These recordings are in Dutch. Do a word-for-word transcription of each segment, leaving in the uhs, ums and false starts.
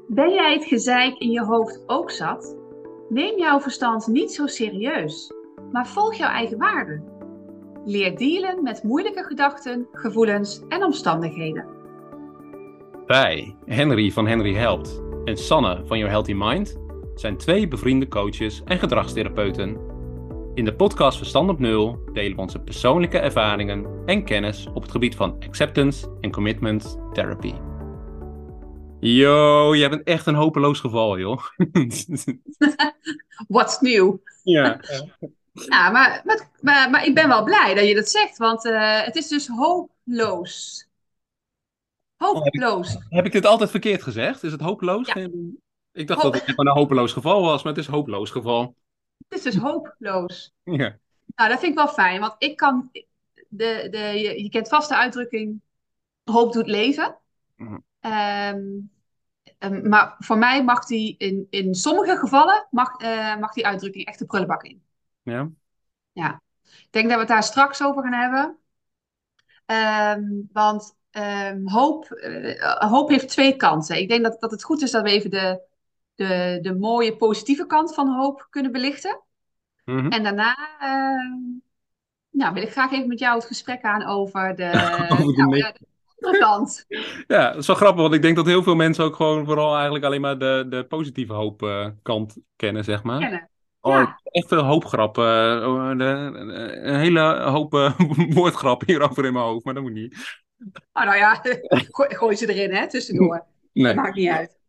Ben jij het gezeik in je hoofd ook zat? Neem jouw verstand niet zo serieus, maar volg jouw eigen waarden. Leer dealen met moeilijke gedachten, gevoelens en omstandigheden. Wij, Henry van Henry Helpt en Sanne van Your Healthy Mind, zijn twee bevriende coaches en gedragstherapeuten. In de podcast Verstand op Nul delen we onze persoonlijke ervaringen en kennis op het gebied van acceptance en commitment therapy. Yo, jij bent echt een hopeloos geval, joh. What's nieuw? Ja. Nou, maar, maar, maar, maar ik ben wel blij dat je dat zegt, want uh, het is dus hopeloos. Oh, heb, ik, Hopeloos. heb ik dit altijd verkeerd gezegd? Is het hopeloos? Ja, Ik dacht ho- dat het gewoon een hopeloos geval was, maar het is een hopeloos geval. het is dus hopeloos. Ja. Nou, dat vind ik wel fijn, want ik kan, de, de, je, je kent vast de uitdrukking, hoop doet leven. Um, um, maar voor mij mag die in, in sommige gevallen, mag, uh, mag die uitdrukking echt de prullenbak in. Ja. Ja, ik denk dat we het daar straks over gaan hebben. Um, want um, hoop, uh, hoop heeft twee kanten. Ik denk dat, dat het goed is dat we even de, de, de mooie positieve kant van hoop kunnen belichten. Mm-hmm. En daarna uh, nou, wil ik graag even met jou het gesprek aan over de, Over de nou, ja, de andere kant. Ja, dat is wel grappig, want ik denk dat heel veel mensen ook gewoon vooral eigenlijk alleen maar de, de positieve hoop uh, kant kennen, zeg maar. Kennen. Oh, Ja. echt veel hoopgrappen. Uh, een hele hoop uh, woordgrappen hierover in mijn hoofd, maar dat moet niet. Oh, nou ja, gooi, gooi ze erin, hè, tussendoor. Nee. Dat maakt niet uit.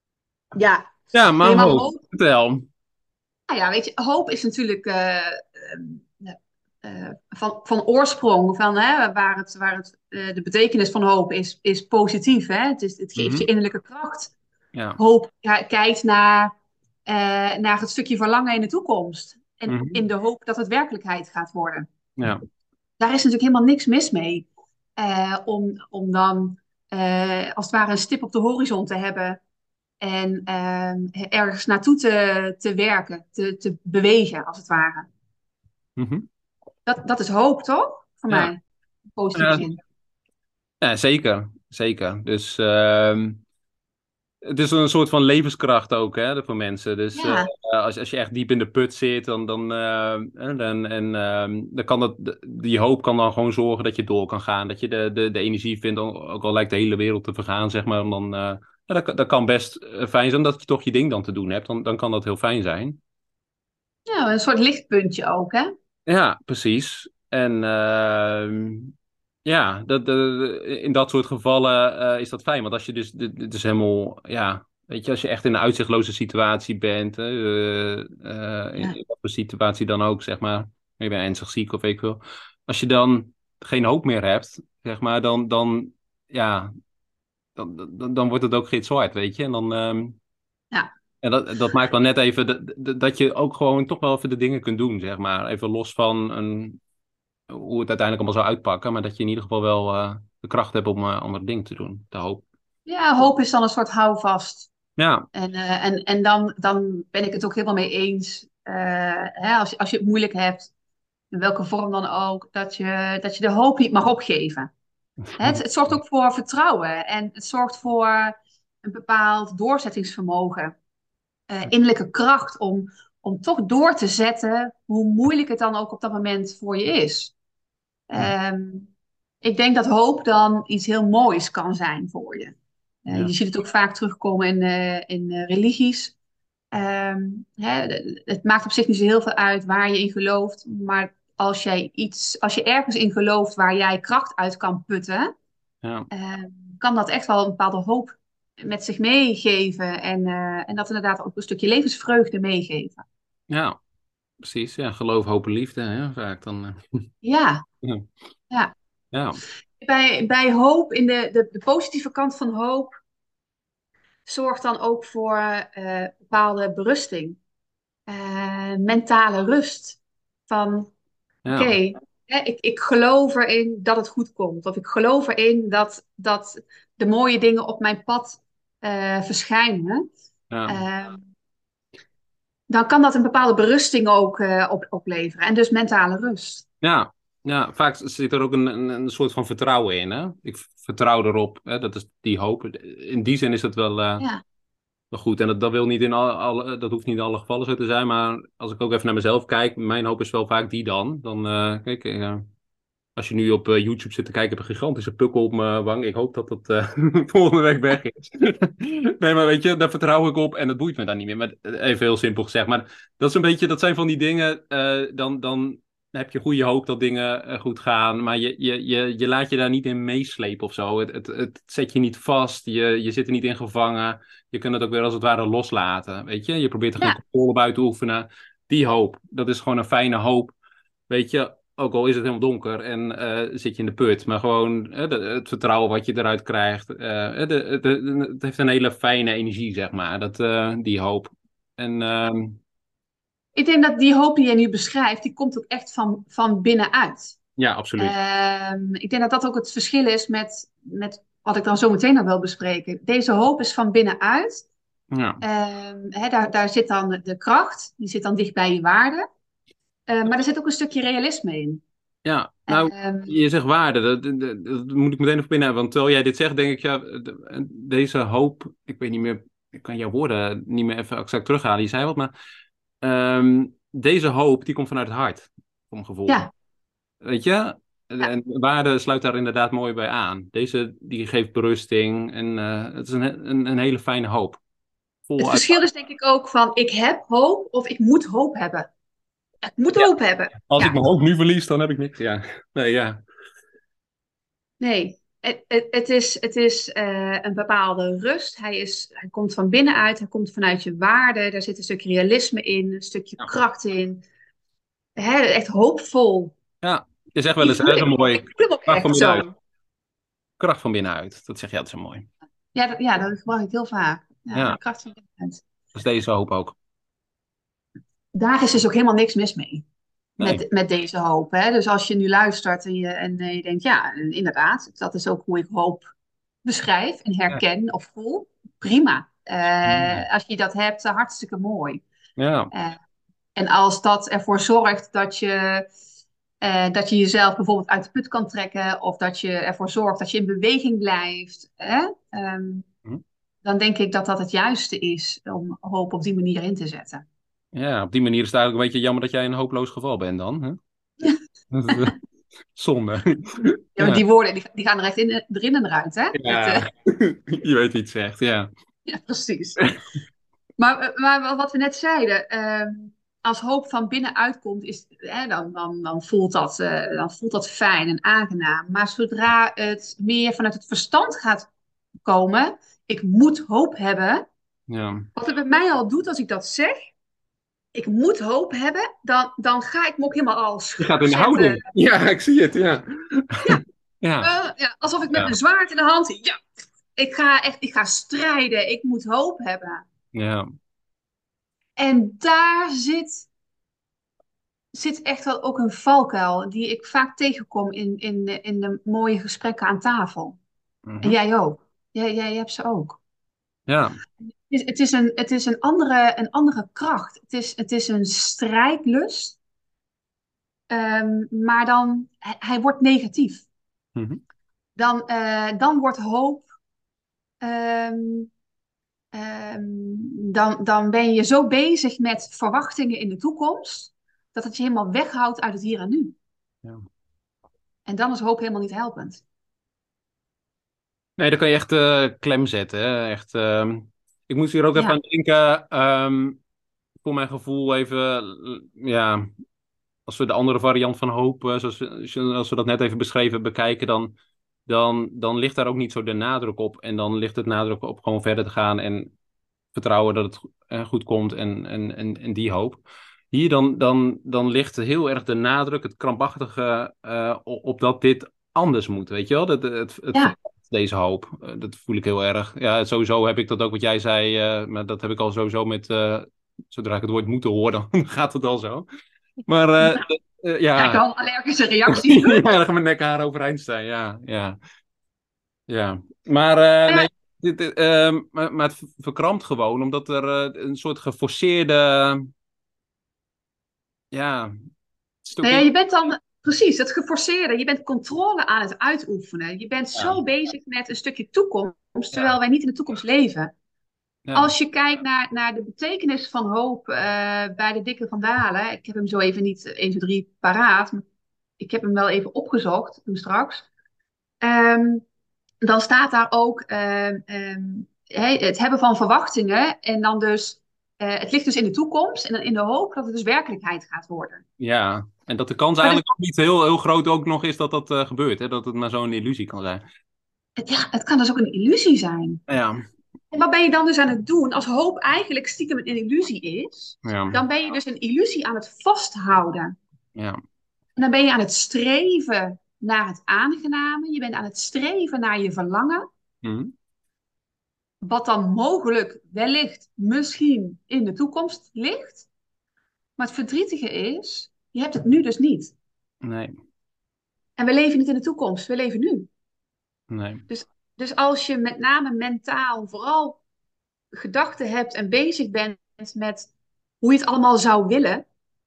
Ja. Ja, maar Nee, maar hoop, hoop, vertel. nou ja, weet je, hoop is natuurlijk uh, uh, uh, van, van oorsprong, van, hè, waar, het, waar het, uh, de betekenis van hoop is, is positief. Hè? Het, is, het geeft Mm-hmm. je innerlijke kracht. Ja. Hoop ja, kijkt naar, uh, naar het stukje verlangen in de toekomst. En Mm-hmm. in de hoop dat het werkelijkheid gaat worden. Ja. Daar is natuurlijk helemaal niks mis mee. Uh, om, om dan uh, als het ware een stip op de horizon te hebben. En uh, ergens naartoe te, te werken, te, te bewegen, als het ware. Mm-hmm. Dat, dat is hoop, toch? Voor Ja. mij. In positieve Ja. zin. Ja, zeker. Zeker. Dus uh, het is een soort van levenskracht ook, hè, voor mensen. Dus Ja. uh, als, als je echt diep in de put zit, dan, dan, uh, dan, en, uh, dan kan dat, die hoop kan dan gewoon zorgen dat je door kan gaan. Dat je de, de, de energie vindt, ook al lijkt de hele wereld te vergaan, zeg maar. Dan, uh, ja, dat, dat kan best fijn zijn, omdat je toch je ding dan te doen hebt. Dan, dan kan dat heel fijn zijn. Ja, een soort lichtpuntje ook, hè? Ja, precies. En uh, ja, dat, de, in dat soort gevallen uh, is dat fijn. Want als je dus, het is helemaal, ja, weet je, als je echt in een uitzichtloze situatie bent, hè, uh, uh, in, in wat voor situatie dan ook, zeg maar, je bent ernstig ziek of weet ik veel. Als je dan geen hoop meer hebt, zeg maar, dan, dan ja, dan, dan, dan wordt het ook gitzwart, weet je. En dan, um, Ja. En dat, dat maakt dan net even de, de, dat je ook gewoon toch wel even de dingen kunt doen, zeg maar. Even los van een, hoe het uiteindelijk allemaal zou uitpakken. Maar dat je in ieder geval wel uh, de kracht hebt om uh, andere dingen te doen. De hoop. Ja, hoop is dan een soort houvast. Ja. En, uh, en, en dan, dan ben ik het ook helemaal mee eens. Uh, hè, als, je, als je het moeilijk hebt, in welke vorm dan ook, dat je, dat je de hoop niet mag opgeven. Hè, het, het zorgt ook voor vertrouwen. En het zorgt voor een bepaald doorzettingsvermogen. Uh, innerlijke kracht om, om toch door te zetten, hoe moeilijk het dan ook op dat moment voor je is. Um, ik denk dat hoop dan iets heel moois kan zijn voor je. Uh, Ja. je ziet het ook vaak terugkomen in, uh, in uh, religies. Um, hè, het maakt op zich niet zo heel veel uit waar je in gelooft, maar als jij iets, als je ergens in gelooft waar jij kracht uit kan putten, Ja. uh, kan dat echt wel een bepaalde hoop met zich meegeven en, uh, en dat inderdaad ook een stukje levensvreugde meegeven. Ja, precies. Ja, geloof, hoop en liefde, hè, vaak dan. Uh... Ja, ja. ja. Ja. Bij, bij hoop, in de, de, de positieve kant van hoop, zorgt dan ook voor uh, bepaalde berusting. Uh, mentale rust. Van, Ja. oké, okay, ik, ik geloof erin dat het goed komt. Of ik geloof erin dat, dat de mooie dingen op mijn pad uh, verschijnen. Ja. Uh, dan kan dat een bepaalde berusting ook uh, op, opleveren. En dus mentale rust. Ja. Ja, vaak zit er ook een, een, een soort van vertrouwen in. Hè? Ik vertrouw erop, hè? Dat is die hoop. In die zin is het wel... Uh... Ja. Maar goed, en dat, dat wil niet in alle, alle, dat hoeft niet in alle gevallen zo te zijn. Maar als ik ook even naar mezelf kijk, mijn hoop is wel vaak die dan. Dan, eh, kijk, eh, als je nu op eh, YouTube zit te kijken, heb ik een gigantische pukkel op mijn wang. Ik hoop dat dat eh, volgende week weg is. Nee, maar weet je, daar vertrouw ik op en dat boeit me dan niet meer. Maar even heel simpel gezegd. Maar dat is een beetje, dat zijn van die dingen. eh, dan, dan heb je goede hoop dat dingen eh, goed gaan. Maar je, je, je, je laat je daar niet in meeslepen of zo. Het, het, het zet je niet vast. Je, je zit er niet in gevangen. Je kunt het ook weer als het ware loslaten. Weet je, je probeert er geen Ja, controle bij uit te oefenen. Die hoop, dat is gewoon een fijne hoop. Weet je, ook al is het helemaal donker en eh, zit je in de put. Maar gewoon eh, de- het vertrouwen wat je eruit krijgt. eh, de, de, de- het heeft een hele fijne energie, zeg maar. Dat, eh, die hoop. En ehm, ik denk dat die hoop die jij nu beschrijft, die komt ook echt van, van binnenuit. ja, absoluut. Ehm, ik denk dat dat ook het verschil is met, met wat ik dan zo meteen nog wil bespreken. Deze hoop is van binnenuit. Ja, Ehm, hè, daar, daar zit dan de kracht, die zit dan dicht bij je waarde. Eh, maar er zit ook een stukje realisme in. ja. Nou, Ehm, je zegt waarde. Dat, dat, dat- dat moet ik meteen nog binnen hebben. Want terwijl jij dit zegt, denk ik, ja, de- deze hoop. Ik weet niet meer, ik kan jouw woorden niet meer even exact terughalen. Je zei wat, maar ehm, deze hoop, die komt vanuit het hart. Voor mijn gevoel. ja, Weet je? ja, En waarde sluit daar inderdaad mooi bij aan. Deze die geeft berusting en eh, het is een, een, een hele fijne hoop. het Vol uit. verschil is denk ik ook van ik heb hoop of ik moet hoop hebben. Ik moet Ja, hoop hebben. als ik Ja, mijn hoop nu verlies, dan heb ik niks. Ja, nee, ja. nee. Het, het, het is, het is eh, een bepaalde rust. Hij, is, hij komt van binnenuit, hij komt vanuit je waarde. Daar zit een stukje realisme in, een stukje Ja, kracht in. Hè, echt hoopvol. ja. Je zegt wel Die eens, voel hè, dat is ik een ook. mooi Ik voel hem ook kracht van echt binnenuit. zo. Kracht van binnenuit. Dat zeg je altijd zo mooi. Ja, dat, ja, dat gebruik ik heel vaak. Ja, de Ja, kracht van binnenuit. dus deze hoop ook. Daar is dus ook helemaal niks mis mee. Nee. Met, met deze hoop. Hè? Dus als je nu luistert en je, en eh, je denkt, ja, inderdaad, dat is ook hoe ik hoop beschrijf en Ja. herken of voel. Prima. Ja. Eh, als je dat hebt, eh, hartstikke mooi. Ja. Eh, en als dat ervoor zorgt dat je, eh, dat je jezelf bijvoorbeeld uit de put kan trekken, of dat je ervoor zorgt dat je in beweging blijft, hè? Ehm, Hm. dan denk ik dat dat het juiste is om hoop op die manier in te zetten. Ja, op die manier is het eigenlijk een beetje jammer dat jij een hopeloos geval bent dan. Hè? Dat is, eh, zonde. Ja, maar Ja. die woorden die, die gaan er echt in, erin en eruit, hè? Het, eh, Ja. Je weet wie het zegt, ja. ja, precies. Maar, eh, maar wat we net zeiden, ehm, als hoop van binnenuit komt, is, hè, dan, dan, dan, voelt dat, eh, dan voelt dat fijn en aangenaam. Maar zodra het meer vanuit het verstand gaat komen, ik moet hoop hebben. Ja. Wat het bij mij al doet als ik dat zeg, ik moet hoop hebben, dan, dan ga ik me ook helemaal al Je gaat schrap in de zetten. houding. Ja, ik zie het, ja. Ja, Ja. eh, ja, alsof ik met Ja. mijn zwaard in de hand, ja, ik ga echt, ik ga strijden, ik moet hoop hebben. Ja. En daar zit, zit echt wel ook een valkuil die ik vaak tegenkom in, in, de, in de mooie gesprekken aan tafel. En Mhm. jij ook. Jij, jij hebt ze ook. Ja. Het is, het is een, het is een, andere, een andere kracht. Het is, het is een strijdlust, ehm, maar dan, hij, hij wordt negatief. Mhm. Dan, eh, dan wordt hoop, ehm, ehm, dan, dan ben je zo bezig met verwachtingen in de toekomst, dat het je helemaal weghoudt uit het hier en nu. Ja. En dan is hoop helemaal niet helpend. Nee, dan kan je echt eh, klem zetten. Hè? Echt, ehm, ik moest hier ook even Ja, aan denken. ehm, voor mijn gevoel even, eh, ja, als we de andere variant van hoop, eh, zoals we, zoals we dat net even beschreven, bekijken, dan, dan, dan ligt daar ook niet zo de nadruk op. En dan ligt het nadruk op gewoon verder te gaan en vertrouwen dat het eh, goed komt en, en, en, en die hoop. Hier dan, dan, dan ligt heel erg de nadruk, het krampachtige, eh, o- op dat dit anders moet, weet je wel? Dat, het, het, ja, deze hoop, eh, dat voel ik heel erg. Ja, sowieso heb ik dat ook wat jij zei, eh, maar dat heb ik al sowieso met, eh, zodra ik het woord moeten hoor, dan gaat het al zo. Maar eh, nou, eh, krijg ja, al een allergische reactie. ja, dan gaan mijn nekharen overeind staan, ja, ja, ja. Maar eh, Ja, nee, dit, dit, ehm, maar, maar het verkrampt gewoon, omdat er eh, een soort geforceerde, ja, stuk nou ja, in. je bent dan precies het geforceerde. Je bent controle aan het uitoefenen. Je bent Ja, zo bezig met een stukje toekomst, terwijl ja, wij niet in de toekomst leven. Ja, Als je kijkt naar, naar de betekenis van hoop eh, bij de Dikke Van Dalen. Ik heb hem zo even niet één, twee, drie paraat. Maar ik heb hem wel even opgezocht toen straks. Ehm, dan staat daar ook ehm, ehm, hè, het hebben van verwachtingen. En dan dus, eh, het ligt dus in de toekomst. En dan in de hoop dat het dus werkelijkheid gaat worden. ja. En dat de kans Maar dus, eigenlijk ook niet heel, heel groot ook nog is dat dat eh, gebeurt. Hè? Dat het maar zo'n illusie kan zijn. het, ja, het kan dus ook een illusie zijn. Ja, En wat ben je dan dus aan het doen? Als hoop eigenlijk stiekem een illusie is, ja, dan ben je dus een illusie aan het vasthouden. ja. En dan ben je aan het streven naar het aangename. Je bent aan het streven naar je verlangen. Mhm. Wat dan mogelijk, wellicht, misschien in de toekomst ligt. Maar het verdrietige is, je hebt het nu dus niet. Nee, En we leven niet in de toekomst, we leven nu. nee. Dus, dus als je met name mentaal vooral gedachten hebt en bezig bent met hoe je het allemaal zou willen,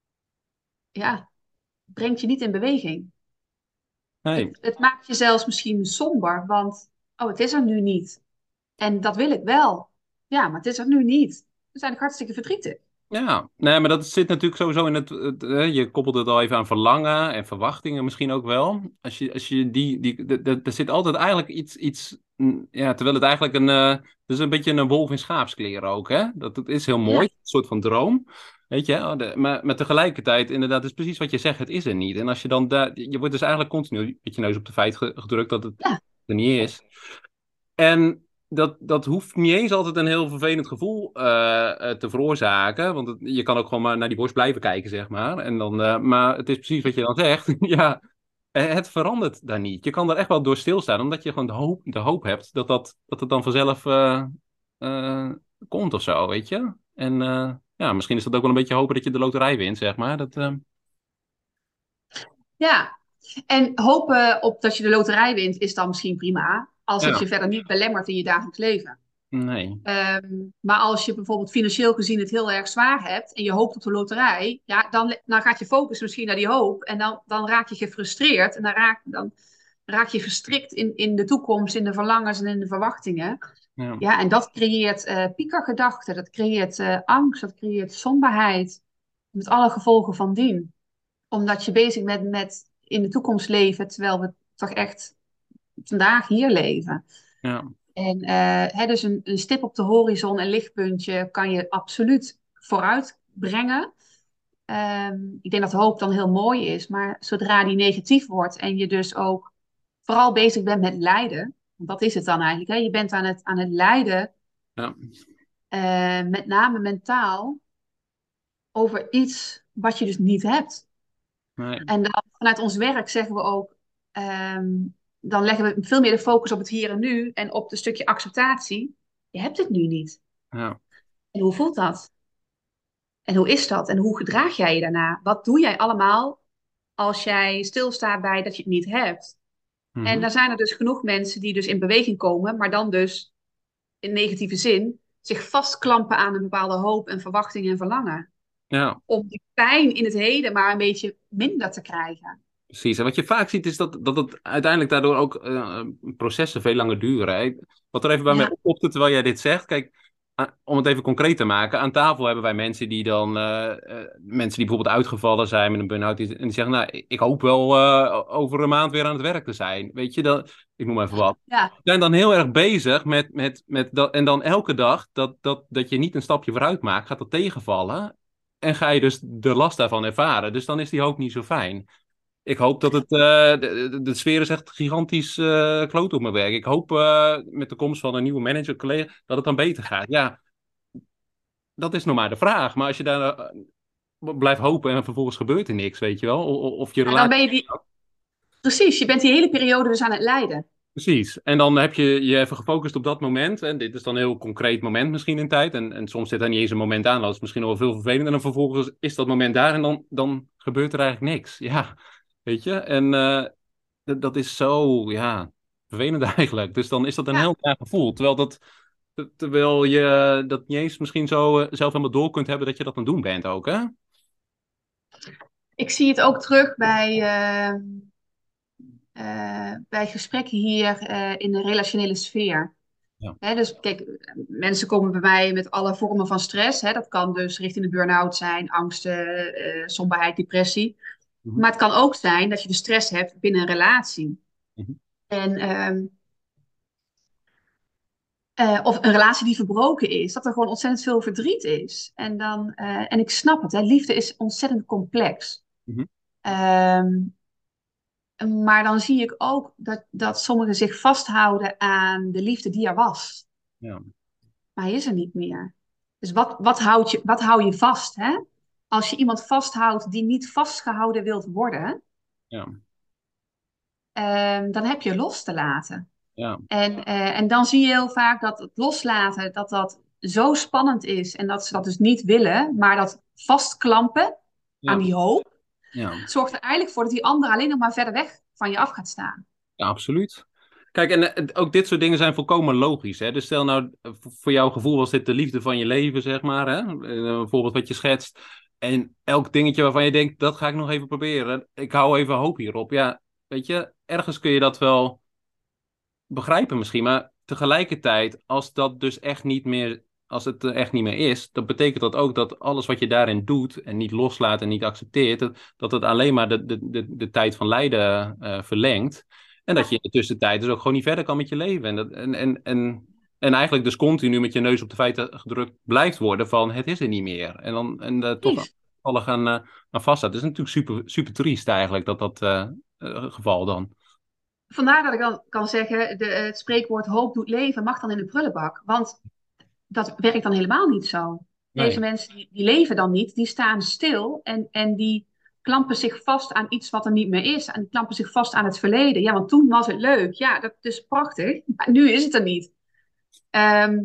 ja, brengt je niet in beweging. Nee. Het, het maakt je zelfs misschien somber, want oh, het is er nu niet. En dat wil ik wel. Ja, maar het is er nu niet. We zijn hartstikke verdrietig. Ja, nee, maar dat zit natuurlijk sowieso in het, het, eh, je koppelt het al even aan verlangen en verwachtingen misschien ook wel. Als je, als je die, die, de- de- er zit altijd eigenlijk iets, iets, mm, ja, terwijl het eigenlijk een, eh, het is een beetje een wolf in schaapskleren ook, hè. Dat, dat is heel mooi, Ja, een soort van droom, weet je. Oh, de- maar, maar tegelijkertijd, inderdaad, is precies wat je zegt, het is er niet. En als je dan, daar, je wordt dus eigenlijk continu met je neus op de feit ge- gedrukt dat het ja, er niet is. En dat, dat hoeft niet eens altijd een heel vervelend gevoel eh, eh, te veroorzaken. Want het- je kan ook gewoon maar naar die borst blijven kijken, zeg maar. En dan, eh, maar het is precies wat je dan zegt. Ja, eh, het verandert daar niet. Je kan er echt wel door stilstaan, omdat je gewoon de hoop, de hoop hebt dat, dat, dat het dan vanzelf eh, eh, komt of zo, weet je. En eh, ja, misschien is dat ook wel een beetje hopen dat je de loterij wint, zeg maar. Dat, eh, ja. En hopen op dat je de loterij wint is dan misschien prima, als het ja, je verder niet belemmert in je dagelijks leven. nee. Ehm, maar als je bijvoorbeeld financieel gezien het heel erg zwaar hebt en je hoopt op de loterij, ja, dan, dan gaat je focus misschien naar die hoop en dan, dan raak je gefrustreerd en dan raak, dan raak je verstrikt in, in de toekomst, in de verlangens en in de verwachtingen. Ja, Ja, en dat creëert uh, piekergedachten, dat creëert uh, angst, dat creëert somberheid, met alle gevolgen van dien. Omdat je bezig bent met in de toekomst leven, terwijl we toch echt vandaag hier leven. ja, En uh, hè, dus een, een stip op de horizon, een lichtpuntje, kan je absoluut vooruit brengen. Um, ik denk dat hoop dan heel mooi is, maar zodra die negatief wordt en je dus ook vooral bezig bent met lijden, want dat is het dan eigenlijk, hè? Je bent aan het, aan het lijden, ja, uh, met name mentaal, over iets wat je dus niet hebt. nee. En dan vanuit ons werk zeggen we ook, um, dan leggen we veel meer de focus op het hier en nu en op het stukje acceptatie. Je hebt het nu niet. Ja. En hoe voelt dat? En hoe is dat? En hoe gedraag jij je daarna? Wat doe jij allemaal als jij stilstaat bij dat je het niet hebt? En Mhm. dan zijn er dus genoeg mensen die dus in beweging komen, maar dan dus in negatieve zin zich vastklampen aan een bepaalde hoop en verwachting en verlangen. Ja. Om die pijn in het heden maar een beetje minder te krijgen. Precies. En wat je vaak ziet is dat, dat het uiteindelijk daardoor ook eh, processen veel langer duren. Hè. Wat er even bij mij Ja, opopte terwijl jij dit zegt. Kijk, a- om het even concreet te maken. Aan tafel hebben wij mensen die dan, eh, eh, mensen die bijvoorbeeld uitgevallen zijn met een burn-out. Die, en die zeggen, nou, ik ik hoop wel eh, over een maand weer aan het werk te zijn. Weet je, dat, ik noem even wat. ja, Zijn dan heel erg bezig met, met, met dat. En dan elke dag dat, dat, dat je niet een stapje vooruit maakt, gaat dat tegenvallen. En ga je dus de last daarvan ervaren. Dus dan is die hoop niet zo fijn. Ik hoop dat het. eh, de, de, de sfeer is echt gigantisch uh, kloot op mijn werk. Ik hoop eh, met de komst van een nieuwe manager, collega, dat het dan beter gaat. Ja, dat is nog maar de vraag. Maar als je daar eh, blijft hopen en vervolgens gebeurt er niks, weet je wel. O- o- Of je en dan relatie. ben je die, precies, je bent die hele periode dus aan het lijden. Precies. En dan heb je je even gefocust op dat moment. En dit is dan een heel concreet moment misschien in tijd. En, en soms zit daar niet eens een moment aan. Dat is misschien nog wel veel vervelender. En dan vervolgens is dat moment daar en dan, dan gebeurt er eigenlijk niks. Ja, weet je. En eh, dat, dat is zo, ja, vervelend eigenlijk. Dus dan is dat een Ja, heel raar gevoel. Terwijl dat, ter- terwijl je dat niet eens misschien zo eh, zelf helemaal door kunt hebben dat je dat aan het doen bent ook, hè? ik zie het ook terug bij, uh, uh, bij gesprekken hier uh, in de relationele sfeer. Ja. Hè, dus kijk, mensen komen bij mij met alle vormen van stress. Hè. Dat kan dus richting de burn-out zijn, angsten, eh, somberheid, depressie. Mhm. Maar het kan ook zijn dat je de stress hebt binnen een relatie. Mhm. En, ehm, eh, of een relatie die verbroken is. Dat er gewoon ontzettend veel verdriet is. En, dan, eh, en ik snap het, hè, liefde is ontzettend complex. Mhm. Ehm, maar dan zie ik ook dat, dat sommigen zich vasthouden aan de liefde die er was. Ja. Maar hij is er niet meer. Dus wat, wat, houd je, wat hou je vast, hè? Als je iemand vasthoudt die niet vastgehouden wilt worden, Ja. ehm, dan heb je los te laten. Ja. En, eh, en dan zie je heel vaak dat het loslaten, dat dat zo spannend is en dat ze dat dus niet willen, maar dat vastklampen aan Ja. die hoop, Ja. zorgt er eigenlijk voor dat die ander alleen nog maar verder weg van je af gaat staan. Ja, absoluut. Kijk, en eh, ook dit soort dingen zijn volkomen logisch. Hè? Dus stel nou, eh, v- voor jouw gevoel was dit de liefde van je leven, zeg maar. Hè? Eh, Een voorbeeld wat je schetst. En elk dingetje waarvan je denkt, dat ga ik nog even proberen. Ik hou even hoop hierop. Ja, weet je, ergens kun je dat wel begrijpen misschien. Maar tegelijkertijd, als dat dus echt niet meer, als het er echt niet meer is, dan betekent dat ook dat alles wat je daarin doet en niet loslaat en niet accepteert, dat, dat het alleen maar de, de, de, de tijd van lijden eh, verlengt. En dat je in de tussentijd dus ook gewoon niet verder kan met je leven. En, dat, en, en, en, en eigenlijk dus continu met je neus op de feiten gedrukt blijft worden van het is er niet meer. En dan en, uh, toch Precies. alle gaan, uh, gaan vaststaat. Het is natuurlijk super, super triest eigenlijk dat dat uh, uh, geval dan. Vandaar dat ik dan kan zeggen, de, het spreekwoord hoop doet leven mag dan in de prullenbak. Want dat werkt dan helemaal niet zo. Deze Nee. mensen die, die leven dan niet, die staan stil en, en die klampen zich vast aan iets wat er niet meer is. En die klampen zich vast aan het verleden. Ja, want toen was het leuk. Ja, dat is prachtig. Maar nu is het er niet. Ehm,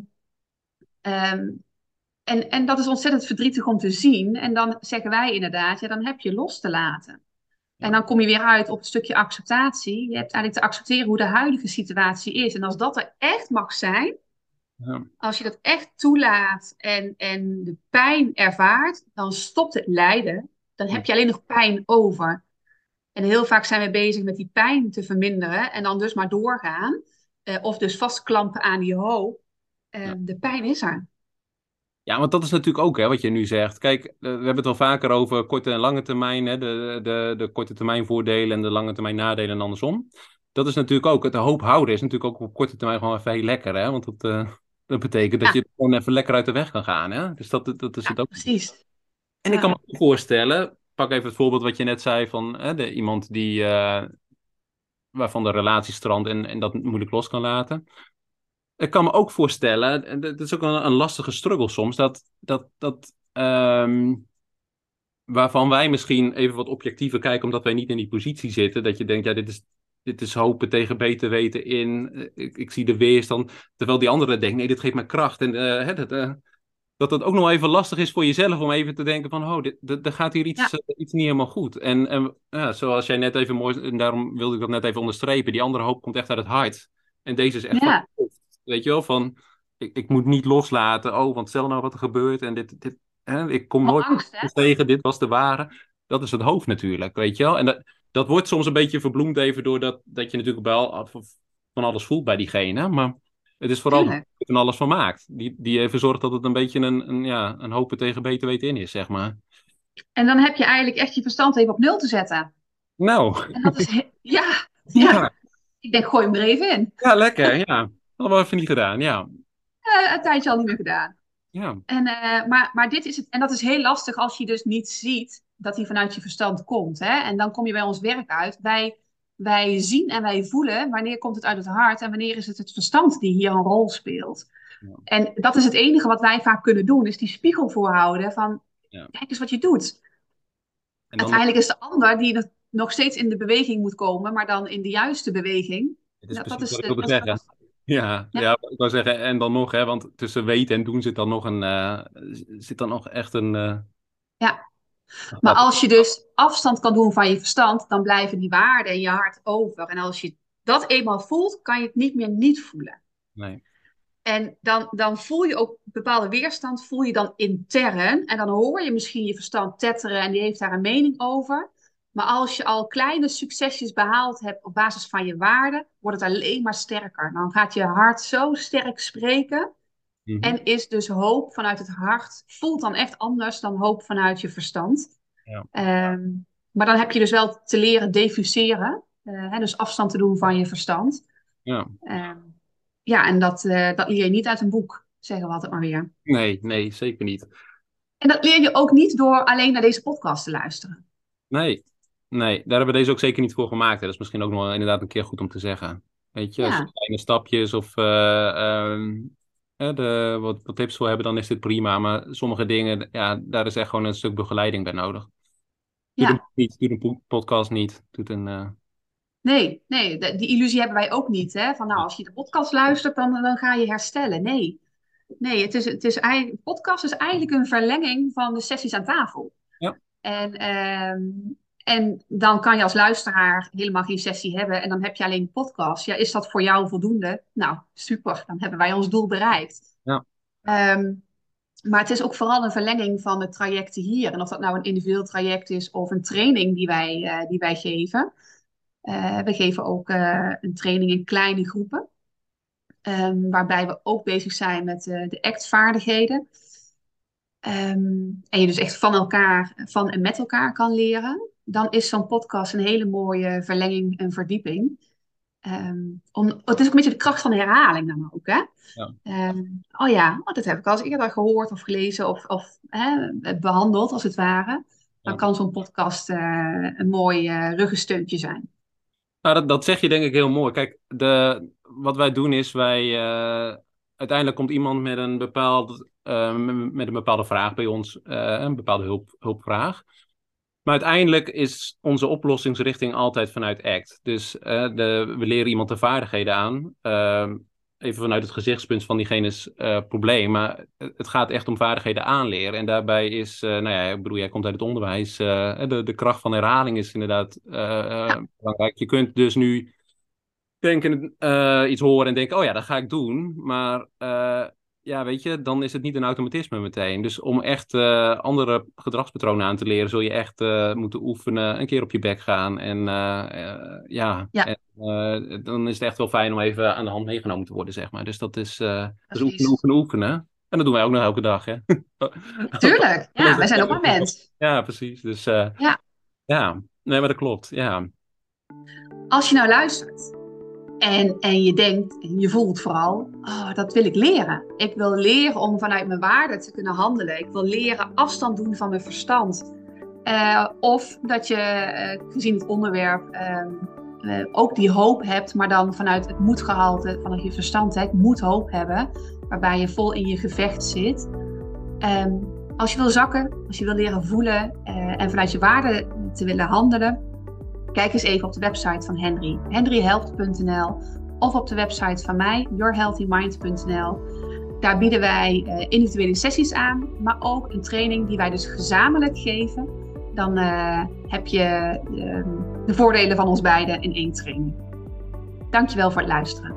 ehm, en, en dat is ontzettend verdrietig om te zien. En dan zeggen wij inderdaad, ja, dan heb je los te laten. En Ja. dan kom je weer uit op het stukje acceptatie. Je hebt eigenlijk te accepteren hoe de huidige situatie is. En als dat er echt mag zijn, Ja. als je dat echt toelaat en, en de pijn ervaart, dan stopt het lijden. Dan heb je alleen nog pijn over. En heel vaak zijn we bezig met die pijn te verminderen en dan dus maar doorgaan. Eh, of dus vastklampen aan die hoop. Eh, Ja. de pijn is er. Ja, want dat is natuurlijk ook hè, wat je nu zegt. Kijk, eh, we hebben het wel vaker over korte en lange termijn. Hè, de, de, de korte termijn voordelen en de lange termijn nadelen en andersom. Dat is natuurlijk ook, het hoop houden is natuurlijk ook op korte termijn gewoon even heel lekker. Hè? Want dat, eh, dat betekent dat Ja, je gewoon even lekker uit de weg kan gaan. Hè? Dus dat, dat is ja, het ook. precies. En ik kan me Ja, ook voorstellen, pak even het voorbeeld wat je net zei van hè, de, iemand die, eh, waarvan de relatie strandt en, en dat moeilijk los kan laten. Ik kan me ook voorstellen, en dat is ook een, een lastige struggle soms, dat, dat, dat ehm, waarvan wij misschien even wat objectiever kijken, omdat wij niet in die positie zitten, dat je denkt, ja, dit is, dit is hopen tegen beter weten in, eh, ik, ik zie de weerstand, terwijl die andere denkt, nee, dit geeft mij kracht. En eh, hè, dat, eh, dat het ook nog even lastig is voor jezelf om even te denken van, oh, dit, dit- er gaat hier iets, ja, eh, iets niet helemaal goed. En, en ja, zoals jij net even mooi, en daarom wilde ik dat net even onderstrepen, die andere hoop komt echt uit het hart. En deze is echt van ja. het hoofd. Weet je wel, van, ik, ik moet niet loslaten, oh, want stel nou wat er gebeurt en dit, dit, hè, ik kom Allemaal nooit angst, hè? tegen, dit was de ware. Dat is het hoofd natuurlijk, weet je wel. En dat, dat wordt soms een beetje verbloemd even doordat dat je natuurlijk wel van alles voelt bij diegene, maar het is vooral Tuurlijk. van alles van maakt. Die, die even zorgt dat het een beetje een, een, ja, een hopen tegen beter weten in is, zeg maar. En dan heb je eigenlijk echt je verstand even op nul te zetten. Nou, En dat is, he- ja, ja. ja, Ik denk, gooi hem er even in. ja, lekker, ja. Dat hebben we even niet gedaan, ja. Eh, een tijdje al niet meer gedaan. Ja, En, eh, maar, maar dit is het, en dat is heel lastig als je dus niet ziet dat hij vanuit je verstand komt. Hè? En dan kom je bij ons werk uit. Wij, wij zien en wij voelen wanneer komt het uit het hart en wanneer is het het verstand die hier een rol speelt. ja, En dat is het enige wat wij vaak kunnen doen, is die spiegel voorhouden van ja. kijk eens wat je doet. En dan nog, Uiteindelijk is de ander die nog nog steeds in de beweging moet komen, maar dan in de juiste beweging. het is Dat, dat precies is, wat ik de- wilde dat is, dat zeggen. is, Ja, ja. ja, ik wou zeggen, en dan nog, hè, want tussen weten en doen zit dan nog een, eh, zit dan nog echt een, eh, Ja. een Maar gat. als je dus afstand kan doen van je verstand, dan blijven die waarden in je hart over. En als je dat eenmaal voelt, kan je het niet meer niet voelen. Nee, En dan, dan voel je ook bepaalde weerstand, voel je dan intern. En dan hoor je misschien je verstand tetteren en die heeft daar een mening over. Maar als je al kleine succesjes behaald hebt op basis van je waarden, wordt het alleen maar sterker. Dan gaat je hart zo sterk spreken. Mhm. En is dus hoop vanuit het hart, voelt dan echt anders dan hoop vanuit je verstand. Ja. Ehm, maar dan heb je dus wel te leren diffuseren. Eh, hè, dus afstand te doen van je verstand. Ja. Ehm, ja, en dat, eh, dat leer je niet uit een boek, zeggen we altijd maar weer. Nee, nee, zeker niet. En dat leer je ook niet door alleen naar deze podcast te luisteren. Nee, nee, daar hebben we deze ook zeker niet voor gemaakt. Hè. Dat is misschien ook nog wel inderdaad een keer goed om te zeggen. Weet je, als je Ja, kleine stapjes of eh, ehm, eh, de, wat, wat tips wil hebben, dan is dit prima. Maar sommige dingen, ja, daar is echt gewoon een stuk begeleiding bij nodig. Doet een ja. niet, doet een po- podcast niet, doet een... eh, Nee, nee, de- die illusie hebben wij ook niet. Hè? Van nou, als je de podcast luistert, dan, dan ga je herstellen. Nee, nee het is, het is eigenlijk, podcast is eigenlijk een verlenging van de sessies aan tafel. ja, En, ehm, en dan kan je als luisteraar helemaal geen sessie hebben en dan heb je alleen een podcast. Ja, is dat voor jou voldoende? Nou, super, dan hebben wij ons doel bereikt. ja, Ehm, maar het is ook vooral een verlenging van de trajecten hier. En of dat nou een individueel traject is of een training die wij, eh, die wij geven. Eh, we geven ook eh, een training in kleine groepen. Ehm, waarbij we ook bezig zijn met eh, de act-vaardigheden. Ehm, en je dus echt van elkaar, van en met elkaar kan leren. Dan is zo'n podcast een hele mooie verlenging en verdieping. Ehm, om, het is ook een beetje de kracht van de herhaling dan ook. Hè? ja. Ehm, oh ja, oh, dat heb ik al eens eerder gehoord of gelezen of, of hè, behandeld als het ware. Dan Ja. kan zo'n podcast eh, een mooi eh, ruggensteuntje zijn. Nou, dat, dat zeg je denk ik heel mooi. Kijk, de, wat wij doen is, wij, eh, uiteindelijk komt iemand met een, bepaald, eh, m- met een bepaalde vraag bij ons, eh, een bepaalde hulp, hulpvraag. Maar uiteindelijk is onze oplossingsrichting altijd vanuit ACT. Dus eh, de, we leren iemand de vaardigheden aan. eh, even vanuit het gezichtspunt van diegene's eh, probleem. Maar het gaat echt om vaardigheden aanleren. En daarbij is, eh, nou ja, ik bedoel, jij komt uit het onderwijs. eh, de, de kracht van herhaling is inderdaad eh, eh, Ja, belangrijk. Je kunt dus nu denken, eh, iets horen en denken, oh ja, dat ga ik doen. Maar eh, ja, weet je, dan is het niet een automatisme meteen. Dus om echt eh, andere gedragspatronen aan te leren, zul je echt eh, moeten oefenen, een keer op je bek gaan. En eh, eh, ja, ja, en, eh, dan is het echt wel fijn om even aan de hand meegenomen te worden, zeg maar. Dus dat is, eh, dat is oefenen, precies. oefenen, oefenen. En dat doen wij ook nog elke dag, hè. Tuurlijk, Al is ja, wij het- zijn ook maar mens. Ja, precies. Dus eh, Ja, ja, nee, maar dat klopt, ja. als je nou luistert en, en je denkt en je voelt vooral, oh, dat wil ik leren. Ik wil leren om vanuit mijn waarden te kunnen handelen. Ik wil leren afstand doen van mijn verstand. Eh, of dat je, eh, gezien het onderwerp, ehm, eh, ook die hoop hebt, maar dan vanuit het moedgehalte, vanuit je verstand. Hè. Ik moet hoop hebben, waarbij je vol in je gevecht zit. Ehm, als je wil zakken, als je wil leren voelen eh, en vanuit je waarden te willen handelen, kijk eens even op de website van Henry, henry helpt punt n l, of op de website van mij, your healthy mind punt n l. Daar bieden wij uh, individuele sessies aan, maar ook een training die wij dus gezamenlijk geven. Dan uh, heb je uh, de voordelen van ons beiden in één training. Dankjewel voor het luisteren.